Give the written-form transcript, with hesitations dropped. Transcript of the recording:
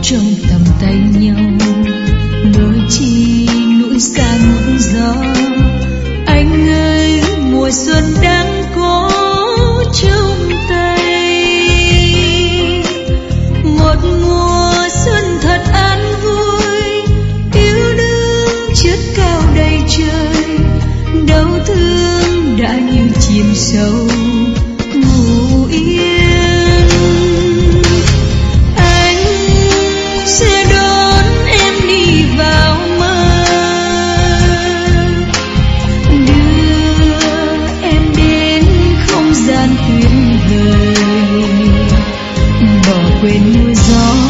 trong tầm tay nhau, nỗi chi núi xa ngọn gió. Anh ơi, mùa xuân đang có trong tay, một mùa xuân thật an vui, yêu đương chất cao đầy trời, đau thương đã như chìm sâu ngủ yên. Anh sẽ đón em đi vào mơ, đưa em đến không gian tuyệt vời, bỏ quên mưa gió